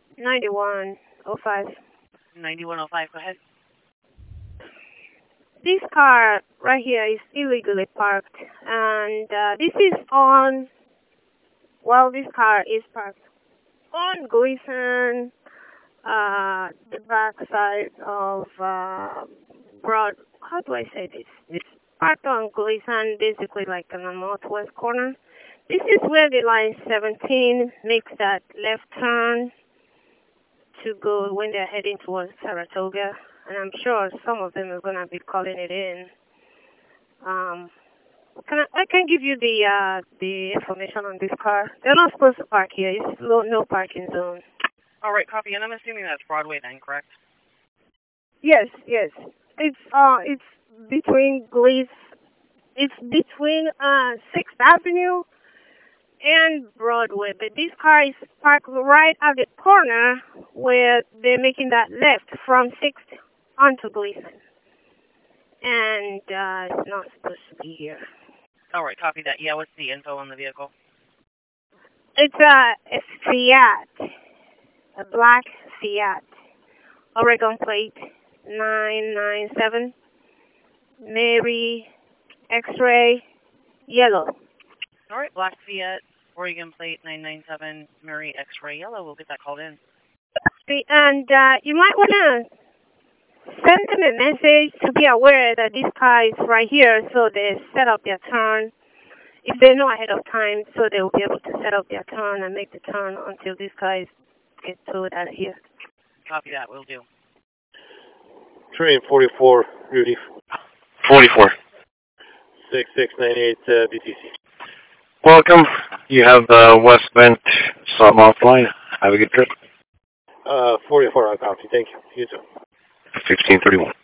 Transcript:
9105. 9105, go ahead. This car right here is illegally parked, and this is on, well, this car is parked on Gleason, the back side of Broad, how do I say this? It's parked on Gleason, basically like in the northwest corner. This is where the line 17 makes that left turn to go when they're heading towards Saratoga. And I'm sure some of them are going to be calling it in. I can give you the information on this car. They're not supposed to park here. It's no parking zone. All right, copy. And I'm assuming that's Broadway then, correct? Yes. It's between It's between 6th Avenue and Broadway. But this car is parked right at the corner where they're making that left from 6th onto Gleason. And it's not supposed to be here. All right, copy that. Yeah, what's the info on the vehicle? It's a Fiat, a black Fiat, Oregon plate 997, Mary X-ray yellow. All right, black Fiat, Oregon plate 997, Mary X-ray yellow. We'll get that called in. And you might want to send them a message to be aware that this car is right here, so they set up their turn. If they know ahead of time, so they will be able to set up their turn and make the turn until these guys get towed out of here. Copy that, will do. Train 44, Rudy. 44. 6698 BTC. Welcome. You have the West Bend Salt offline. Have a good trip. 44, I'll copy. Thank you. You too. 1531.